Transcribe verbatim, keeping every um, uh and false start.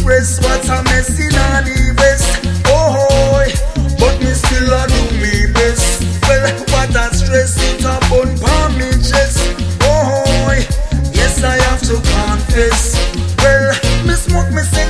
stress, what a mess in all the west. Oh, but me still a do me best. Well, what a stress, it a bun pa me chest. Oh, yes I have to confess. Well, me smoke me say